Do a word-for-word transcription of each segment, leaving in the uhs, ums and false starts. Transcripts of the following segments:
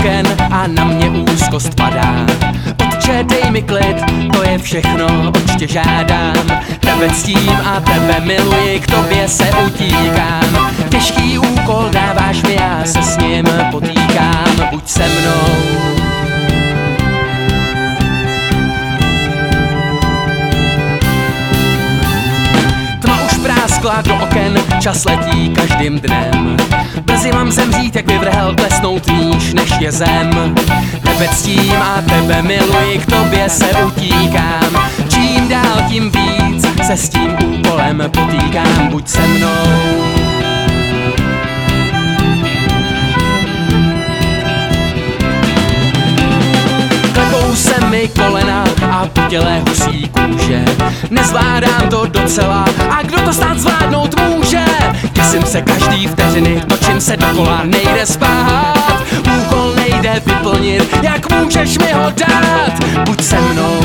oken a na mě úzkost padá. Otče, dej mi klid, to je všechno, oč tě žádám. Tebe ctím a tebe miluji, k tobě se utíkám. Těžký úkol dáváš mi, já se s ním potýkám. Buď se mnou. Práskla do oken, čas letí každým dnem. Brzy mám zemřít, jak vyvrhel, klesnout níž než je zem. Tebe ctím a tebe miluji, k tobě se utíkám. Čím dál tím víc se s tím úkolem potýkám. Buď se mnou. Klepou se mi kolena a po těle husí kůže. Nezvládám to docela, a kdo to snad zvládnout může? Děsím se každý vteřiny, točím se dokola, nejde spát. Úkol nejde vyplnit, jak můžeš mi ho dát? Buď se mnou.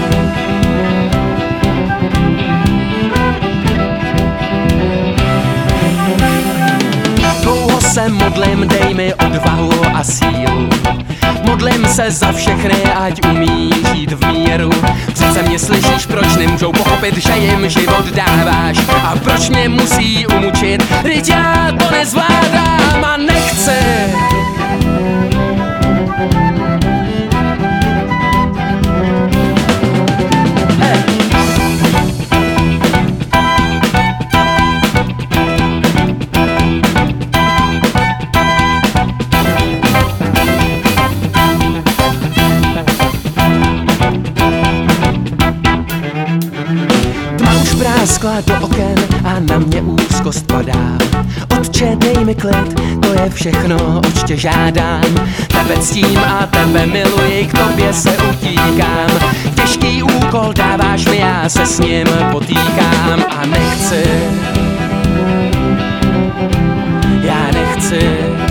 Dlouho se modlím, dej mi odvahu a sílu. Modlím se za všechny, ať umí žít v míru. Přece mě slyšíš, proč nemůžou pochopit, že jim život dáváš? A proč mě musí umučit, vždyť já to nezvládám a nechci. Práskla do oken a na mě úzkost padá. Otče, dej mi klid, to je všechno, oč tě žádám. Tebe ctím a tebe miluji, k tobě se utíkám. Těžký úkol dáváš mi, já se s ním potýkám a nechci. Já nechci.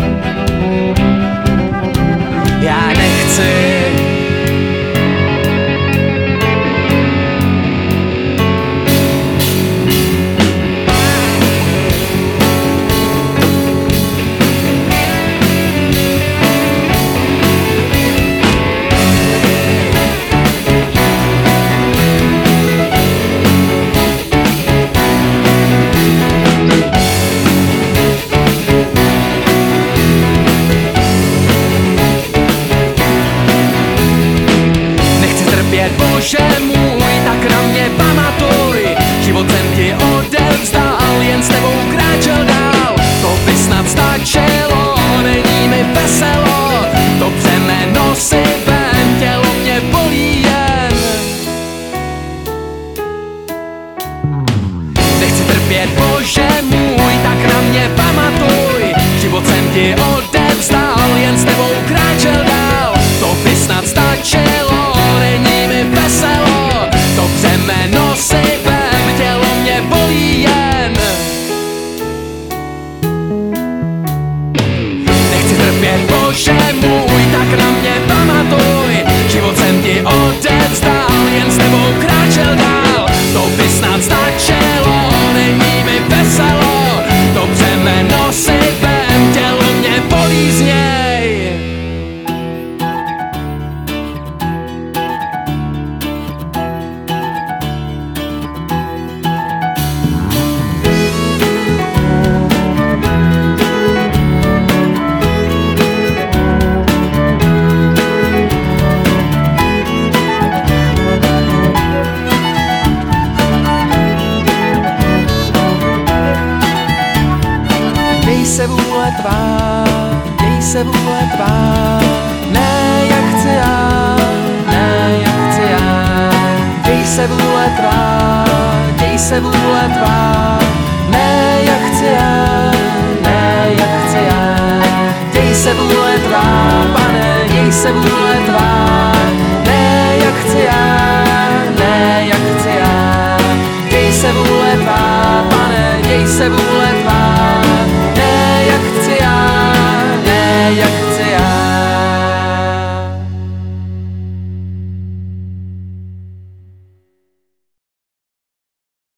Já nechci. Bože můj, tak na mě pamatuj. Život jsem ti odevzdal, jen s tebou kráčel dál. To by snad stačilo, není mi veselo. To břemeno si vem, tělo mě bolí jen. Nechci trpět, Bože můj, tak na mě pamatuj. Život jsem ti odevzdal, jen s tebou kráčel dál. To by snad stačilo, není mi veselo, to břemeno si vem, tělo mě bolí jen. Nechci trpět, Bože můj, tak na mě pamatuj. Život jsem ti odevzdal, jen s tebou kráčel dál. To by snad stačilo, není mi veselo, to břemeno si vem, tělo mě bolí z něj. Děj se vůle tvá, děj se vůle tvá, ne jak chci já, ne jak chci já. Děj se vůle tvá, děj se vůle tvá, ne jak chci já, ne jak chci já. Děj se vůle tvá, Pane, děj se vůle tvá, ne jak chci já, ne jak chci já. Děj se vůle tvá, Pane, děj se vůle tvá, ne jak chci já, ne jak chci